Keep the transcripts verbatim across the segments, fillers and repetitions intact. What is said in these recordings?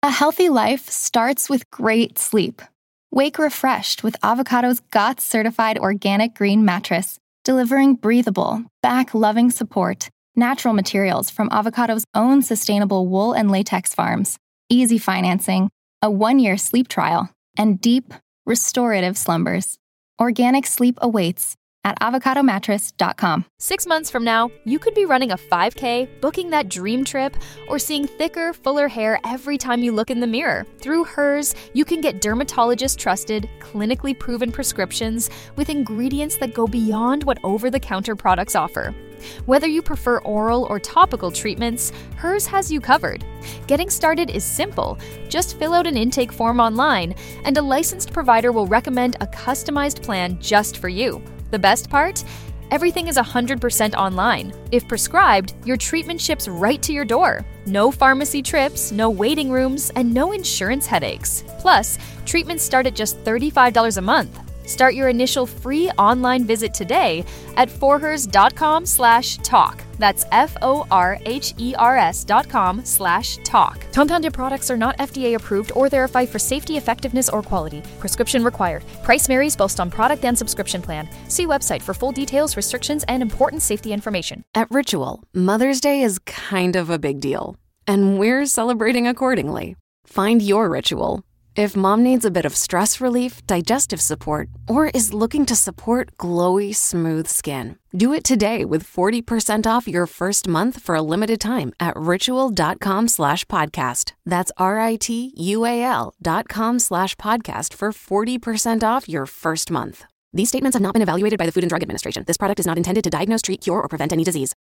A healthy life starts with great sleep. Wake refreshed with Avocado's G O T S-certified organic green mattress, delivering breathable, back-loving support, natural materials from Avocado's own sustainable wool and latex farms, easy financing, a one-year sleep trial, and deep, restorative slumbers. Organic sleep awaits at avocado mattress dot com. Six months from now, you could be running a five K, booking that dream trip, or seeing thicker, fuller hair every time you look in the mirror. Through Hers, you can get dermatologist-trusted, clinically proven prescriptions with ingredients that go beyond what over-the-counter products offer. Whether you prefer oral or topical treatments, Hers has you covered. Getting started is simple. Just fill out an intake form online, and a licensed provider will recommend a customized plan just for you. The best part? Everything is one hundred percent online. If prescribed, your treatment ships right to your door. No pharmacy trips, no waiting rooms, and no insurance headaches. Plus, treatments start at just thirty-five dollars a month. Start your initial free online visit today at forhers.com slash talk. That's F-O-R-H-E-R-S dot com slash talk. Compounded products are not F D A approved or verified for safety, effectiveness, or quality. Prescription required. Price varies based on product and subscription plan. See website for full details, restrictions, and important safety information. At Ritual, Mother's Day is kind of a big deal, and we're celebrating accordingly. Find your ritual. If mom needs a bit of stress relief, digestive support, or is looking to support glowy, smooth skin, do it today with forty percent off your first month for a limited time at ritual.com slash podcast. That's R-I-T-U-A-L dot com slash podcast for forty percent off your first month. These statements have not been evaluated by the Food and Drug Administration. This product is not intended to diagnose, treat, cure, or prevent any disease.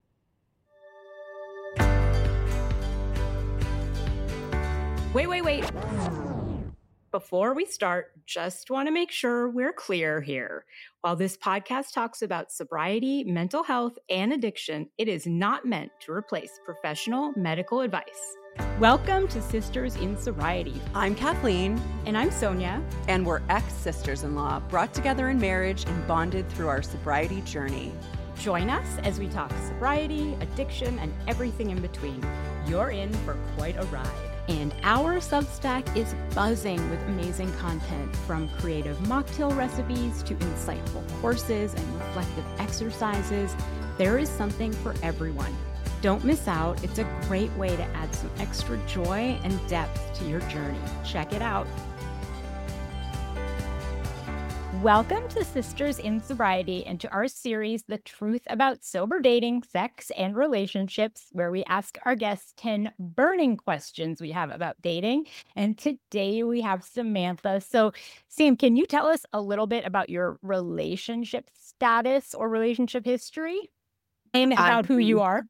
Wait, wait, wait. Before we start, just want to make sure we're clear here. While this podcast talks about sobriety, mental health, and addiction, it is not meant to replace professional medical advice. Welcome to Sisters in Sobriety. I'm Kathleen. And I'm Sonia. And we're ex-sisters-in-law, brought together in marriage and bonded through our sobriety journey. Join us as we talk sobriety, addiction, and everything in between. You're in for quite a ride. And our Substack is buzzing with amazing content, from creative mocktail recipes to insightful courses and reflective exercises. There is something for everyone. Don't miss out. It's a great way to add some extra joy and depth to your journey. Check it out. Welcome to Sisters in Sobriety and to our series, The Truth About Sober Dating, Sex, and Relationships, where we ask our guests ten burning questions we have about dating. And today we have Samantha. So, Sam, can you tell us a little bit about your relationship status or relationship history and about um, who you are?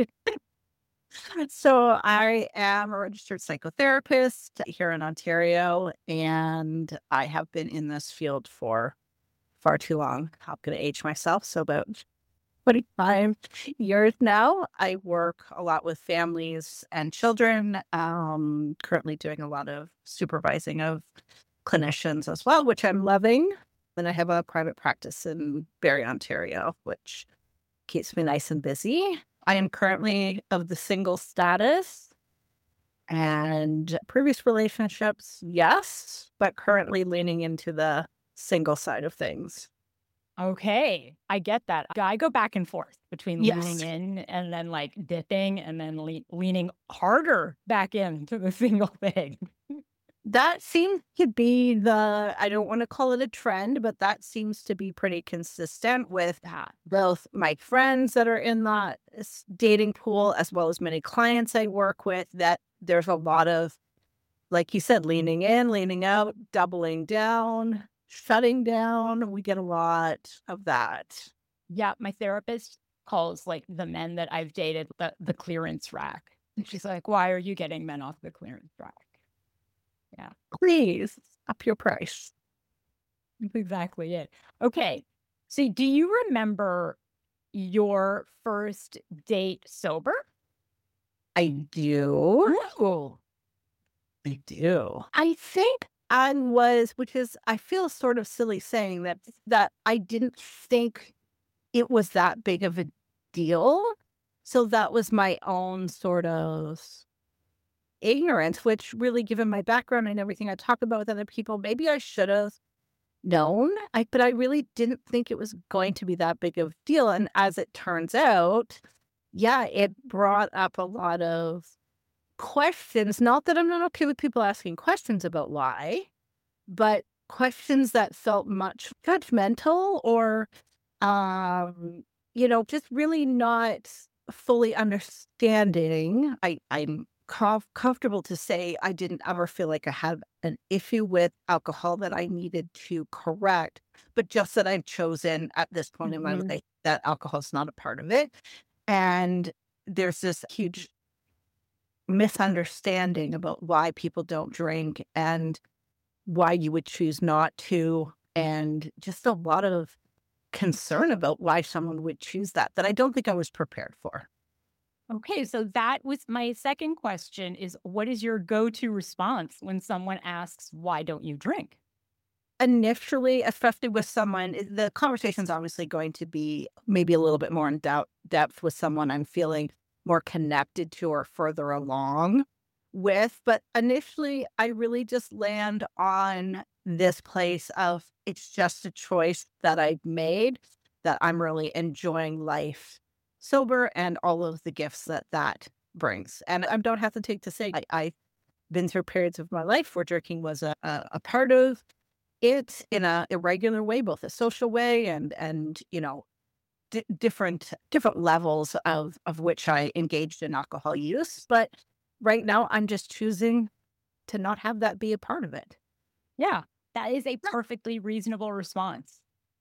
So I am a registered psychotherapist here in Ontario, and I have been in this field for far too long. I'm going to age myself, so about twenty-five years now. I work a lot with families and children, um, currently doing a lot of supervising of clinicians as well, which I'm loving. And I have a private practice in Barrie, Ontario, which keeps me nice and busy. I am currently of the single status, and previous relationships, yes, but currently leaning into the single side of things. Okay, I get that. I go back and forth between Yes. leaning in and then like dipping and then le- leaning harder back into the single thing. That seems to be the, I don't want to call it a trend, but that seems to be pretty consistent with both my friends that are in that s- dating pool, as well as many clients I work with, that there's a lot of, like you said, leaning in, leaning out, doubling down, shutting down. We get a lot of that. Yeah, my therapist calls like the men that I've dated the, the clearance rack. And she's like, why are you getting men off the clearance rack? Yeah, Please up your price. that's exactly it. Okay, so do you remember your first date sober? I do. Ooh. I do. I think I was, which is, I feel sort of silly saying that, that I didn't think it was that big of a deal. So that was my own sort of ignorance, which really, given my background and everything I talk about with other people, maybe I should have known. I, but I really didn't think it was going to be that big of a deal. And as it turns out, yeah, it brought up a lot of questions. Not that I'm not okay with people asking questions about why, but questions that felt much judgmental or, um, you know, just really not fully understanding. I, I'm comf- comfortable to say I didn't ever feel like I had an issue with alcohol that I needed to correct, but just that I've chosen at this point in my Mhm. life that alcohol is not a part of it. And there's this huge misunderstanding about why people don't drink and why you would choose not to, and just a lot of concern about why someone would choose that, that I don't think I was prepared for. Okay, so that was my second question is what is your go-to response when someone asks, why don't you drink? Initially, especially with someone, i- the conversation's obviously going to be maybe a little bit more in doubt, depth with someone I'm feeling more connected to or further along with. But initially, I really just land on this place of it's just a choice that I've made, that I'm really enjoying life sober and all of the gifts that that brings. And I don't hesitate to say I, I've been through periods of my life where drinking was a, a, a part of it in a irregular way, both a social way and and you know di different different levels of of which I engaged in alcohol use. But right now, I'm just choosing to not have that be a part of it. Yeah, that is a perfectly reasonable response.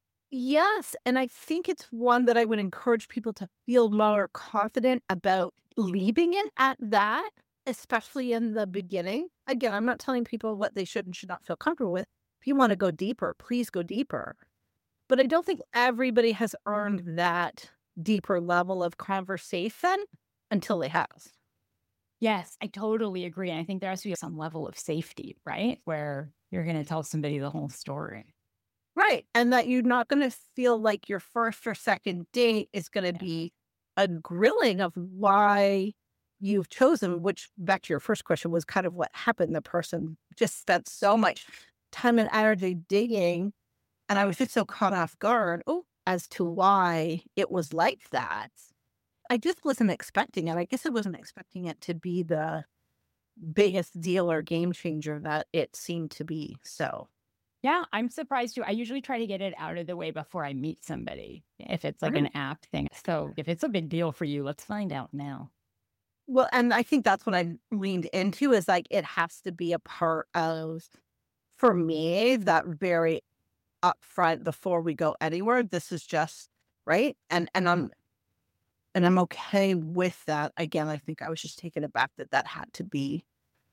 Yes, and I think it's one that I would encourage people to feel more confident about leaving it at that, especially in the beginning. Again, I'm not telling people what they should and should not feel comfortable with. If you want to go deeper, please go deeper. But I don't think everybody has earned that deeper level of conversation until they have. Yes, I totally agree. And I think there has to be some level of safety, right? Where you're going to tell somebody the whole story. Right. And that you're not going to feel like your first or second date is going to be a grilling of why you've chosen, which back to your first question was kind of what happened. The person just spent so much time and energy digging. And I was just so caught off guard oh, as to why it was like that. I just wasn't expecting it. I guess I wasn't expecting it to be the biggest deal or game changer that it seemed to be. So, Yeah, I'm surprised too. I usually try to get it out of the way before I meet somebody, if it's like right. an app thing. So if it's a big deal for you, let's find out now. Well, and I think that's what I leaned into is like it has to be a part of, for me, that very upfront before we go anywhere. This is just right, and and I'm and I'm okay with that. Again, I think I was just taken aback that that had to be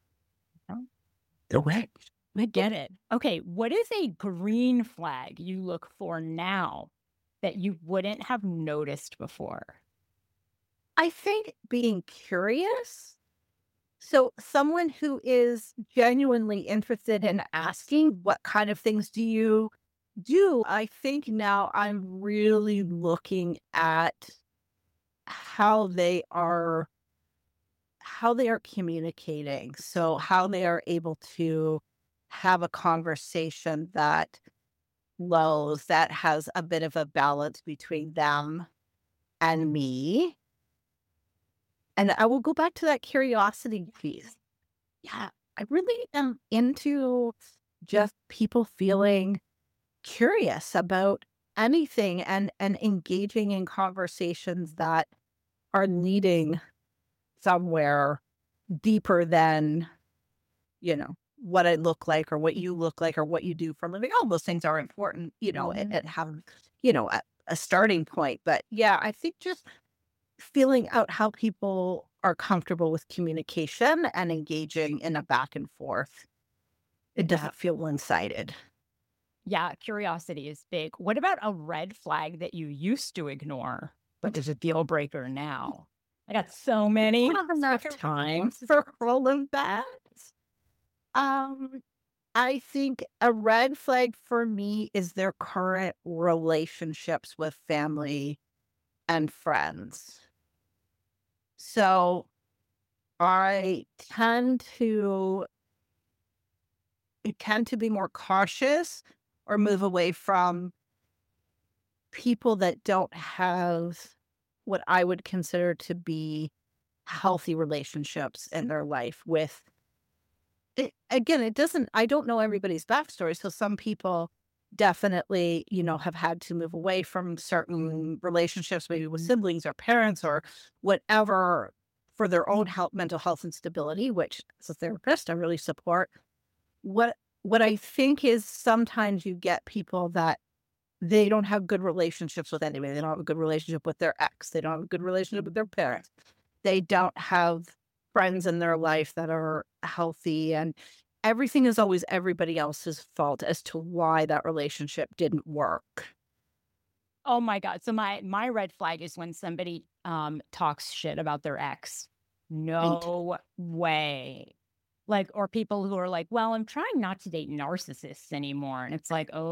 Oh, the way. I get it. Okay, what is a green flag you look for now that you wouldn't have noticed before? I think being curious. So, someone who is genuinely interested in asking, what kind of things do you do? I think now I'm really looking at how they are how they are communicating. So, how they are able to have a conversation that flows, that has a bit of a balance between them and me. And I will go back to that curiosity piece. Yeah, I really am into just people feeling curious about anything and and engaging in conversations that are leading somewhere deeper than, you know, what I look like or what you look like or what you do for a living. All those things are important, you know, and, and have, you know, a, a starting point. But yeah, I think just feeling out how people are comfortable with communication and engaging in a back and forth. It doesn't feel one-sided. Yeah, curiosity is big. What about a red flag that you used to ignore, but is a deal breaker now? I got so many. I don't have enough time for all of that. Um, I think a red flag for me is their current relationships with family and friends. So I tend to tend to be more cautious or move away from people that don't have what I would consider to be healthy relationships in their life with it, again, it doesn't, I don't know everybody's backstory. So some people definitely, you know, have had to move away from certain relationships, maybe with siblings or parents or whatever, for their own health, mental health and stability, which as a therapist, I really support. What, what I think is sometimes you get people that they don't have good relationships with anybody. They don't have a good relationship with their ex. They don't have a good relationship with their parents. They don't have friends in their life that are healthy, and everything is always everybody else's fault as to why that relationship didn't work. Oh my God. So my my red flag is when somebody um talks shit about their ex. No way. Like, or people who are like, well, I'm trying not to date narcissists anymore. And it's like,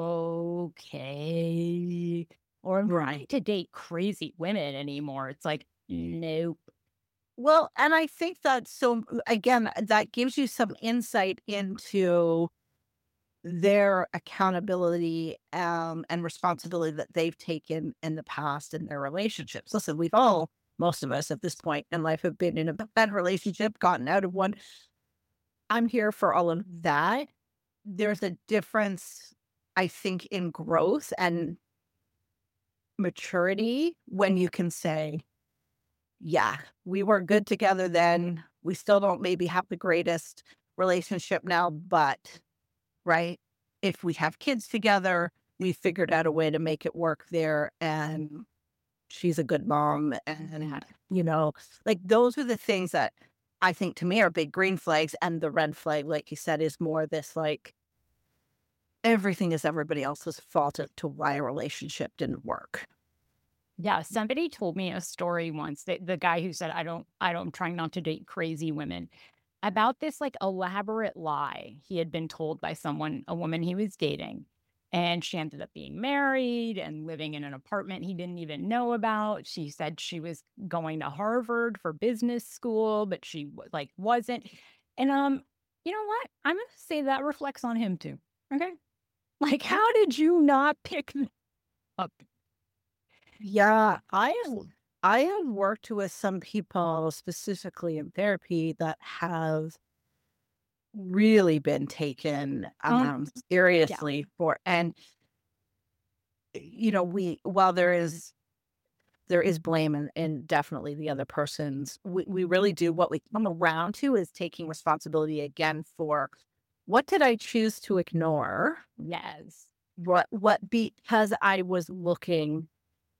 okay. Or I'm trying Right. to date crazy women anymore. It's like, nope. Well, and I think that, so again, that gives you some insight into their accountability um, and responsibility that they've taken in the past in their relationships. Listen, we've all, most of us at this point in life, have been in a bad relationship, gotten out of one. I'm here for all of that. There's a difference, I think, in growth and maturity when you can say, yeah, we were good together then. We still don't maybe have the greatest relationship now, but right, if we have kids together, we figured out a way to make it work there, and she's a good mom, and you know, like those are the things that I think to me are big green flags, and the red flag, like you said, is more this like everything is everybody else's fault as to why a relationship didn't work. Yeah, somebody told me a story once. The, the guy who said, I don't, I don't, I'm trying not to date crazy women, about this like elaborate lie he had been told by someone, a woman he was dating. And she ended up being married and living in an apartment he didn't even know about. She said she was going to Harvard for business school, but she w- like wasn't. And um, you know what? I'm gonna say that reflects on him too. Okay, like how did you not pick me up? Yeah, I have, I have worked with some people specifically in therapy that have really been taken Um, um, yeah, seriously for, and you know, we, while there is there is blame and, and definitely the other person's, we, we really do, what we come around to is taking responsibility again for what did I choose to ignore? yes. What what because I was looking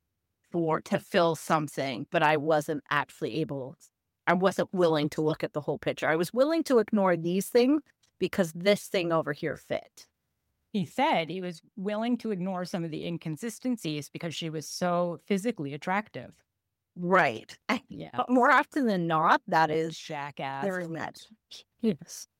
for to fill something, but I wasn't actually able, I wasn't willing to look at the whole picture. I was willing to ignore these things because this thing over here fit. He said he was willing to ignore some of the inconsistencies because she was so physically attractive. Right. Yeah. But more often than not, that is Jackass. very much. Yes.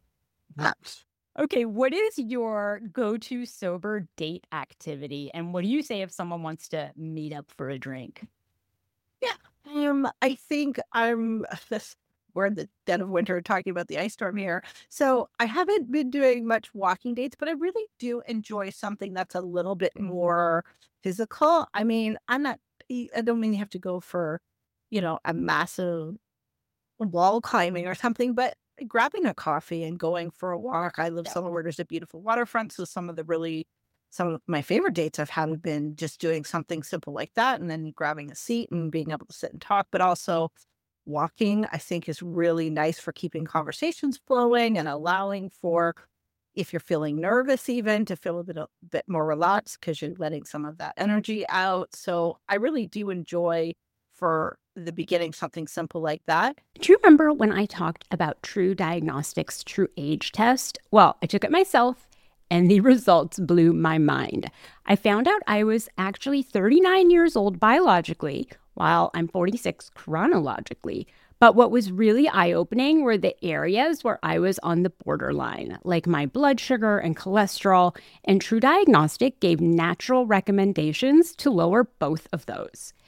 That's Okay, what is your go-to sober date activity? And what do you say if someone wants to meet up for a drink? yeah. Um, I think I'm this we're in the dead of winter talking about the ice storm here. So I haven't been doing much walking dates, but I really do enjoy something that's a little bit more physical. I mean, I'm not I don't mean you have to go for, you know, a massive wall climbing or something, but grabbing a coffee and going for a walk. I live Yeah. somewhere where there's a beautiful waterfront. So some of the really, some of my favorite dates I've had have been just doing something simple like that and then grabbing a seat and being able to sit and talk. But also walking, I think, is really nice for keeping conversations flowing and allowing for, if you're feeling nervous, even to feel a bit, a bit more relaxed because you're letting some of that energy out. So I really do enjoy, for the beginning, something simple like that. Do you remember when I talked about True Diagnostics' True Age Test? Well, I took it myself and the results blew my mind. I found out I was actually thirty-nine years old biologically, while I'm forty-six chronologically. But what was really eye-opening were the areas where I was on the borderline, like my blood sugar and cholesterol, and True Diagnostic gave natural recommendations to lower both of those.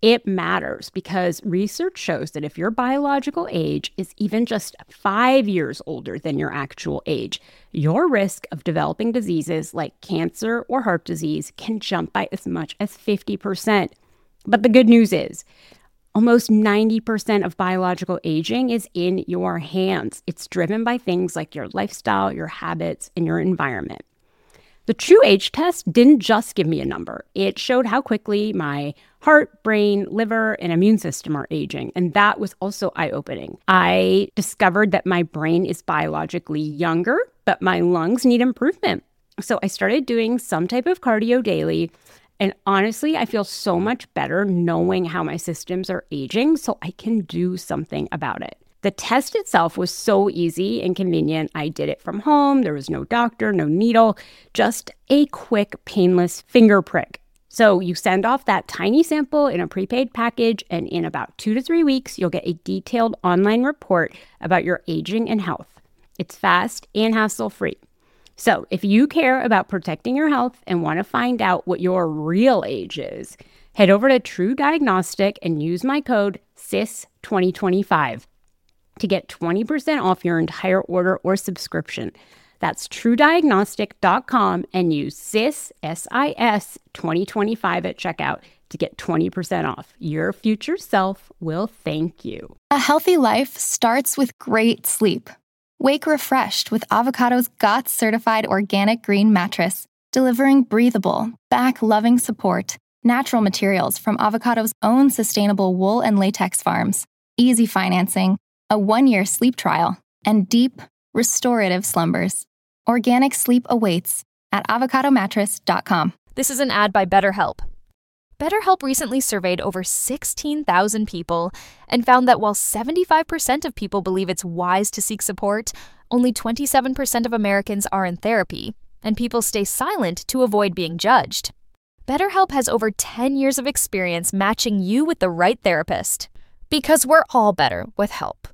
It matters because research shows that if your biological age is even just five years older than your actual age, your risk of developing diseases like cancer or heart disease can jump by as much as fifty percent. But the good news is, almost ninety percent of biological aging is in your hands. It's driven by things like your lifestyle, your habits, and your environment. The True Age test didn't just give me a number. It showed how quickly my heart, brain, liver, and immune system are aging. And that was also eye-opening. I discovered that my brain is biologically younger, but my lungs need improvement. So I started doing some type of cardio daily. And honestly, I feel so much better knowing how my systems are aging so I can do something about it. The test itself was so easy and convenient. I did it from home. There was no doctor, no needle, just a quick, painless finger prick. So you send off that tiny sample in a prepaid package, and in about two to three weeks, you'll get a detailed online report about your aging and health. It's fast and hassle-free. So if you care about protecting your health and want to find out what your real age is, head over to True Diagnostic and use my code S I S twenty twenty-five. to get twenty percent off your entire order or subscription. That's true diagnostic dot com and use S I S, S I S twenty twenty-five at checkout to get twenty percent off. Your future self will thank you. A healthy life starts with great sleep. Wake refreshed with Avocado's G O T S certified organic green mattress, delivering breathable, back-loving support, natural materials from Avocado's own sustainable wool and latex farms, easy financing, a one-year sleep trial, and deep, restorative slumbers. Organic sleep awaits at avocado mattress dot com. This is an ad by BetterHelp. BetterHelp recently surveyed over sixteen thousand people and found that while seventy-five percent of people believe it's wise to seek support, only twenty-seven percent of Americans are in therapy, and people stay silent to avoid being judged. BetterHelp has over ten years of experience matching you with the right therapist. Because we're all better with help.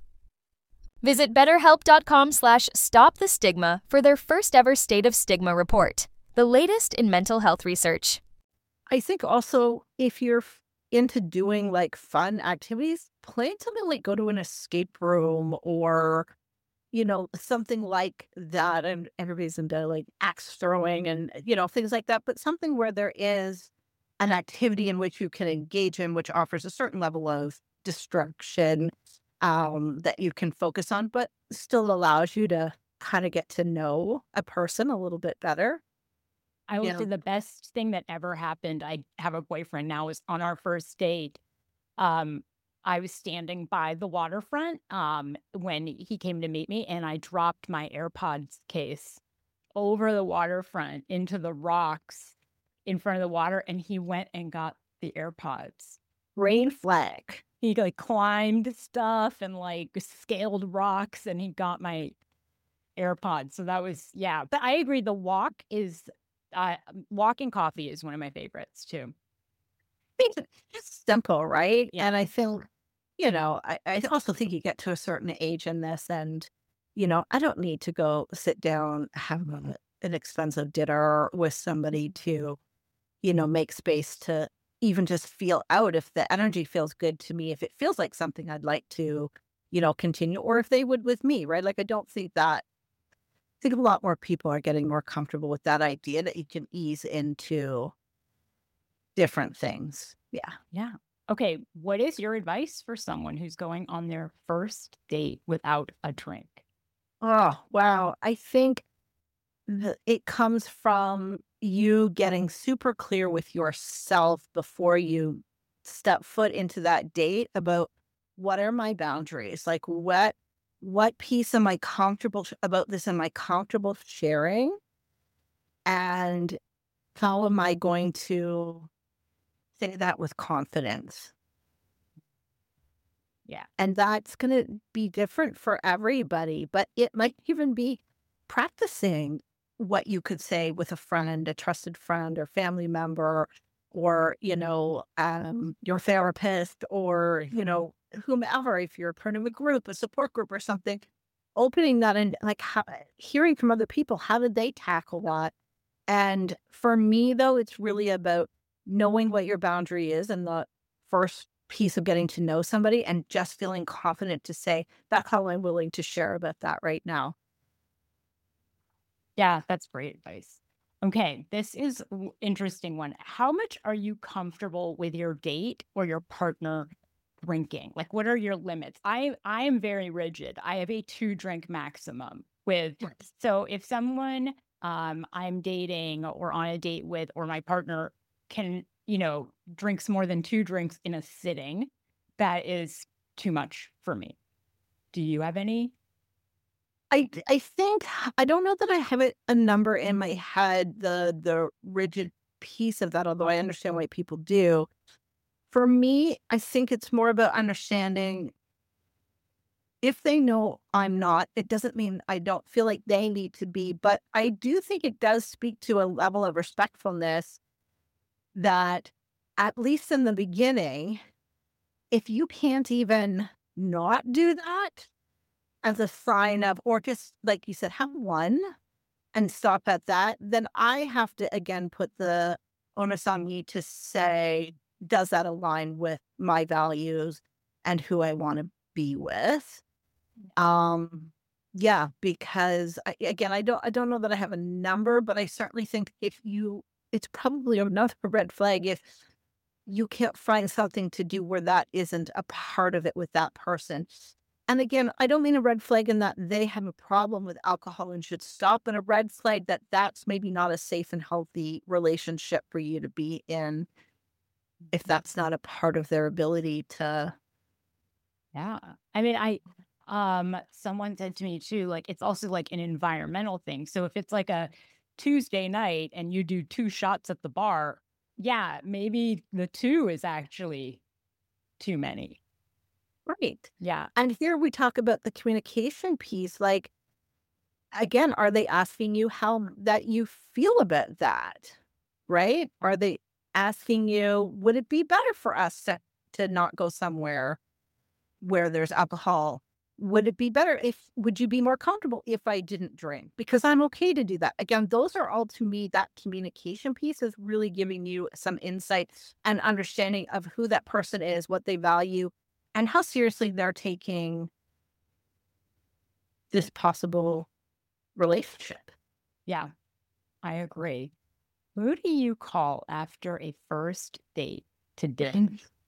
Visit betterhelp.com slash stop the stigma for their first ever State of Stigma report, the latest in mental health research. I think also if you're f- into doing like fun activities, plan something like go to an escape room or, you know, something like that. And everybody's into like axe throwing and, you know, things like that. But something where there is an activity in which you can engage in, which offers a certain level of distraction um, that you can focus on, but still allows you to kind of get to know a person a little bit better. I would Yeah. say the best thing that ever happened, I have a boyfriend now, is on our first date. Um, I was standing by the waterfront um, when he came to meet me, and I dropped my AirPods case over the waterfront into the rocks in front of the water, and he went and got the AirPods. Green flag. He like climbed stuff and like scaled rocks, and he got my AirPods. So that was, yeah. But I agree. The walk is, uh, walking coffee is one of my favorites too. It's just simple, right? Yeah. And I think, you know, I, I also think you get to a certain age in this and, you know, I don't need to go sit down, have a, an expensive dinner with somebody to, you know, make space to even just feel out if the energy feels good to me, if it feels like something I'd like to, you know, continue, or if they would with me, right? Like, I don't think that, I think a lot more people are getting more comfortable with that idea that you can ease into different things. Yeah. Yeah. Okay. What is your advice for someone who's going on their first date without a drink? Oh, wow. I think that it comes from you getting super clear with yourself before you step foot into that date about what are my boundaries? Like what what piece am I comfortable sh- about this? Am I comfortable sharing? And how am I going to say that with confidence? Yeah. And that's going to be different for everybody, but it might even be practicing what you could say with a friend, a trusted friend or family member, or, you know, um, your therapist or, you know, whomever, if you're part of a group, a support group or something, opening that and like how, hearing from other people, how did they tackle that? And for me, though, it's really about knowing what your boundary is and not first piece of getting to know somebody and just feeling confident to say, that's how I'm willing to share about that right now. Yeah, that's great advice. Okay, this is an interesting one. How much are you comfortable with your date or your partner drinking? Like, what are your limits? I I am very rigid. I have a two drink maximum with. So if someone um I'm dating or on a date with, or my partner can, you know, drinks more than two drinks in a sitting, that is too much for me. Do you have any? I I think I don't know that I have it a number in my head, the the rigid piece of that, although I understand why people do. For me, I think it's more about understanding if they know I'm not, it doesn't mean I don't feel like they need to be, but I do think it does speak to a level of respectfulness that, at least in the beginning, if you can't even not do that as a sign of, or just like you said, have one and stop at that, then I have to again put the onus on me to say, does that align with my values and who I want to be with? Um, yeah, because I, again, I don't, I don't know that I have a number, but I certainly think if you, it's probably another red flag if you can't find something to do where that isn't a part of it with that person. And again, I don't mean a red flag in that they have a problem with alcohol and should stop, but a red flag that that's maybe not a safe and healthy relationship for you to be in if that's not a part of their ability to. Yeah. I mean, I, um, someone said to me too, like, it's also like an environmental thing. So if it's like a Tuesday night and you do two shots at the bar, yeah, maybe the two is actually too many. Right. Yeah. And here we talk about the communication piece. Like, again, are they asking you how that you feel about that? Right? Are they asking you, would it be better for us to, to not go somewhere where there's alcohol? Would it be better if, would you be more comfortable if I didn't drink? Because I'm okay to do that. Again, those are all, to me, that communication piece is really giving you some insight and understanding of who that person is, what they value, and how seriously they're taking this possible relationship. Yeah, I agree. Who do you call after a first date to dinner?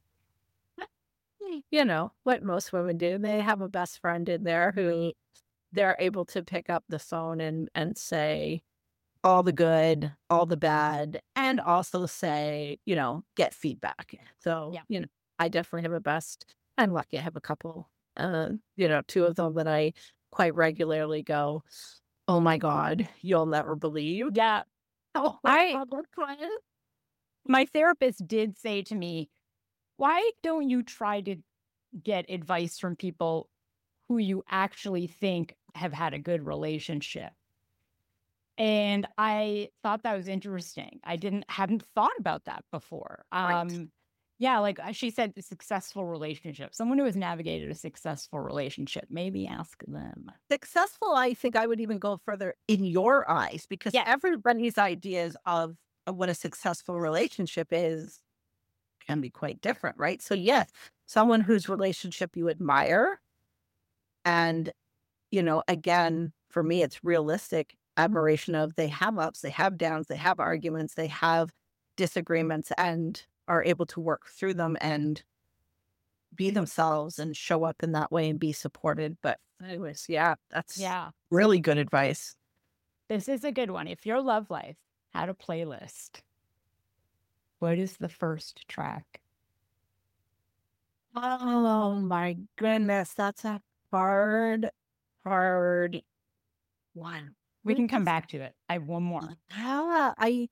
You know, what most women do. They have a best friend in there who they're able to pick up the phone and, and say all the good, all the bad, and also say, you know, get feedback. So, Yeah. you know, I definitely have a best. I'm lucky I have a couple, uh, you know, two of them that I quite regularly go, oh my God, you'll never believe. Yeah. Oh, I, my therapist did say to me, why don't you try to get advice from people who you actually think have had a good relationship? And I thought that was interesting. I didn't, hadn't thought about that before. Um, Right. Yeah, like she said, a successful relationship, someone who has navigated a successful relationship, maybe ask them. Successful, I think I would even go further in your eyes, because Yeah. everybody's ideas of, of what a successful relationship is can be quite different, right? So yes, someone whose relationship you admire. And, you know, again, for me, it's realistic admiration of they have ups, they have downs, they have arguments, they have disagreements, and are able to work through them and be themselves and show up in that way and be supported. But anyways, yeah, that's Yeah. really good advice. This is a good one. If your love life had a playlist, what is the first track? Oh my goodness, that's a hard, hard one. We can come back to it. I have one more. Yeah, I,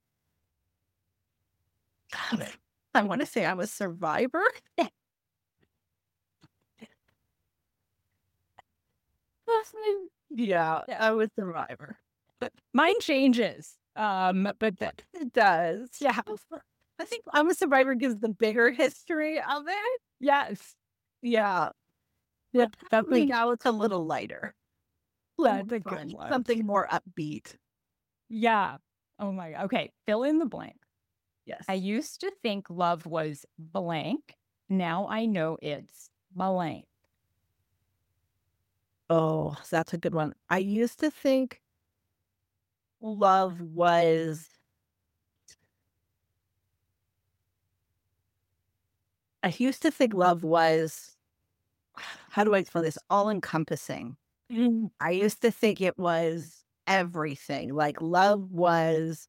I want to say I'm a survivor. Yeah, I was a survivor. Mine changes. Um, but that It does. yeah. I think I'm a survivor gives the bigger history of it. Yes. Yeah. Yeah. I think now it's a little lighter. That's a Fun, good one. something more upbeat. Yeah. Oh my. Okay. Fill in the blank. Yes. I used to think love was blank. now I know it's blank. Oh, that's a good one. I used to think love was, I used to think love was, how do I explain this? All encompassing. I used to think it was everything. Like love was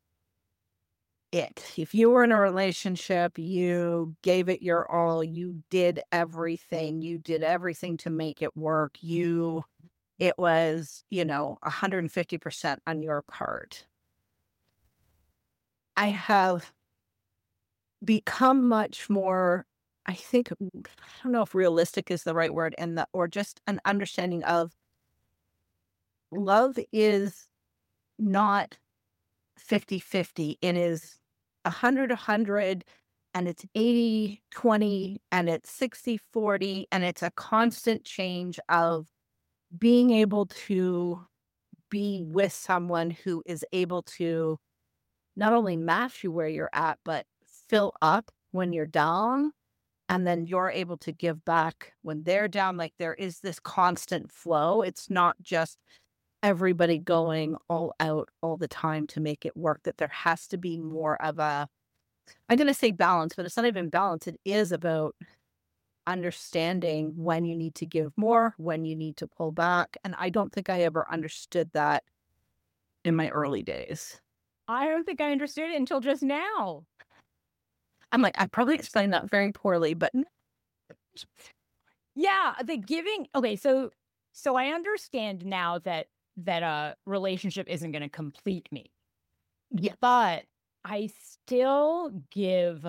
it. If you were in a relationship, you gave it your all, you did everything, you did everything to make it work. You, it was, you know, one hundred fifty percent on your part. I have become much more, I think, I don't know if realistic is the right word, and the, or just an understanding of love is not fifty fifty. It is one hundred one hundred, and it's eighty twenty, and it's sixty forty, and it's a constant change of being able to be with someone who is able to not only match you where you're at, but fill up when you're down, and then you're able to give back when they're down. Like there is this constant flow. It's not just everybody going all out all the time to make it work, that there has to be more of a, I'm going to say balance, but it's not even balance. It is about understanding when you need to give more, when you need to pull back. And I don't think I ever understood that in my early days. I don't think I understood it until just now. I'm like, I probably explained that very poorly, but yeah, the giving. Okay, so so I understand now that that a relationship isn't going to complete me. yeah, But I still give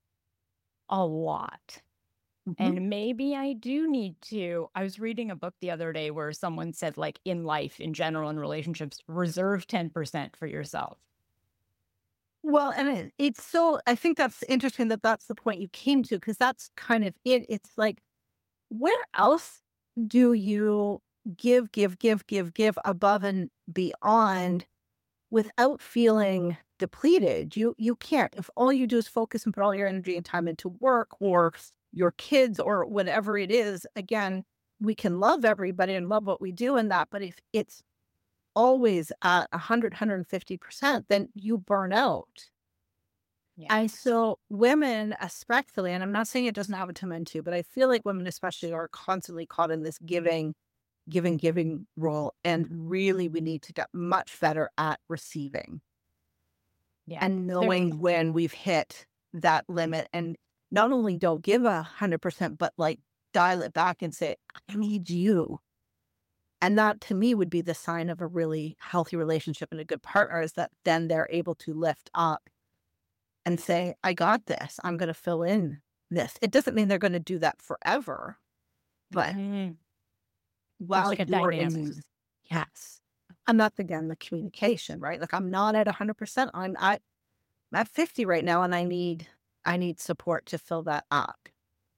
a lot. Mhm. And maybe I do need to. I was reading a book the other day where someone said, like, in life, in general, in relationships, reserve ten percent for yourself. Well, and it, it's so, I think that's interesting that that's the point you came to, because that's kind of it. It's like, where else do you give, give, give, give, give above and beyond without feeling depleted? You you can't. If all you do is focus and put all your energy and time into work or your kids or whatever it is, again, we can love everybody and love what we do in that. But if it's always at one hundred, one hundred fifty percent, then you burn out. Yeah. And so women especially, and I'm not saying it doesn't happen to men too, but I feel like women especially are constantly caught in this giving, giving, giving role. And really, we need to get much better at receiving. Yeah. And knowing There- when we've hit that limit, and not only don't give a hundred percent, but like dial it back and say, I need you. And that to me would be the sign of a really healthy relationship and a good partner, is that then they're able to lift up and say, I got this. I'm going to fill in this. It doesn't mean they're going to do that forever, but Mhm. while like a you're in, dynamic. yes. And that's again the communication, right? Like I'm not at one hundred percent. I'm at, I'm at fifty right now, and I need I need support to fill that up.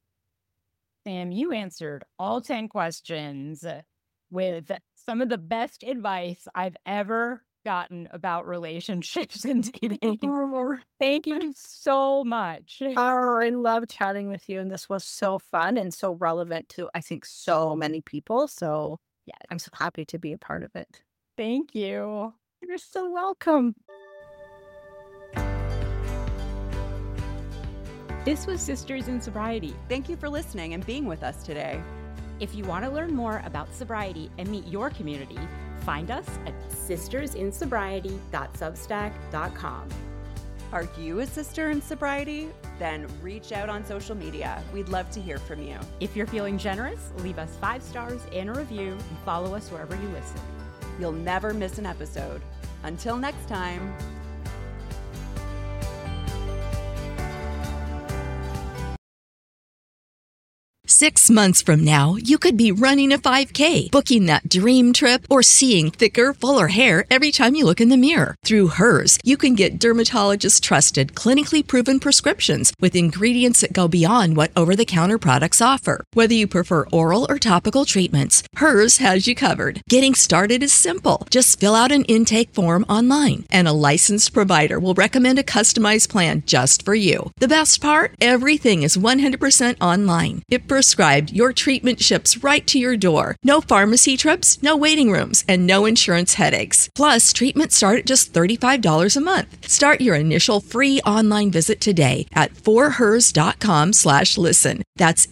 Sam, you answered all ten questions with some of the best advice I've ever gotten about relationships and dating. Thank you so much. Oh, I love chatting with you, and this was so fun and so relevant to, I think, so many people. So Yeah. I'm so happy to be a part of it. Thank you. You're so welcome. This was Sisters in Sobriety. Thank you for listening and being with us today. If you want to learn more about sobriety and meet your community, find us at sisters in sobriety dot substack dot com. Are you a sister in sobriety? Then reach out on social media. We'd love to hear from you. If you're feeling generous, leave us five stars and a review and follow us wherever you listen. You'll never miss an episode. Until next time. Six months from now, you could be running a five K, booking that dream trip, or seeing thicker, fuller hair every time you look in the mirror. Through Hers, you can get dermatologist-trusted, clinically proven prescriptions with ingredients that go beyond what over-the-counter products offer. Whether you prefer oral or topical treatments, Hers has you covered. Getting started is simple. Just fill out an intake form online, and a licensed provider will recommend a customized plan just for you. The best part? Everything is one hundred percent online. If prescribed, your treatment ships right to your door. No pharmacy trips, no waiting rooms, and no insurance headaches. Plus, treatments start at just thirty-five dollars a month. Start your initial free online visit today at forhers.com slash listen. That's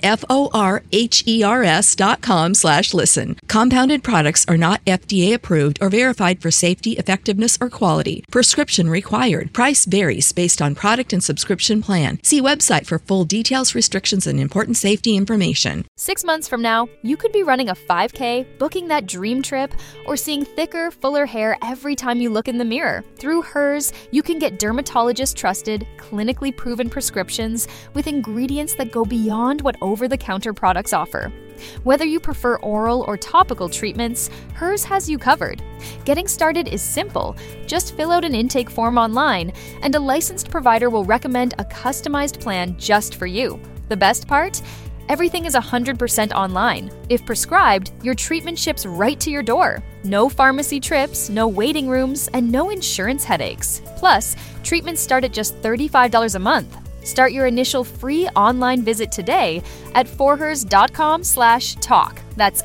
F-O-R-H-E-R-S dot com slash listen. Compounded products are not F D A approved or verified for safety, effectiveness, or quality. Prescription required. Price varies based on product and subscription plan. See website for full details, restrictions, and important safety information. Six months from now, you could be running a five K, booking that dream trip, or seeing thicker, fuller hair every time you look in the mirror. Through Hers, you can get dermatologist-trusted, clinically proven prescriptions with ingredients that go beyond what over-the-counter products offer. Whether you prefer oral or topical treatments, Hers has you covered. Getting started is simple. Just fill out an intake form online, and a licensed provider will recommend a customized plan just for you. The best part? Everything is one hundred percent online. If prescribed, your treatment ships right to your door. No pharmacy trips, no waiting rooms, and no insurance headaches. Plus, treatments start at just thirty-five dollars a month. Start your initial free online visit today at forhers.com slash talk. That's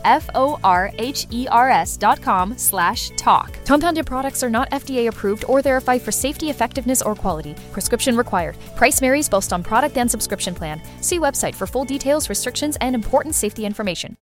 F-O-R-H-E-R-S dot com slash talk. Compounded products are not F D A approved or verified for safety, effectiveness, or quality. Prescription required. Price varies based on product and subscription plan. See website for full details, restrictions, and important safety information.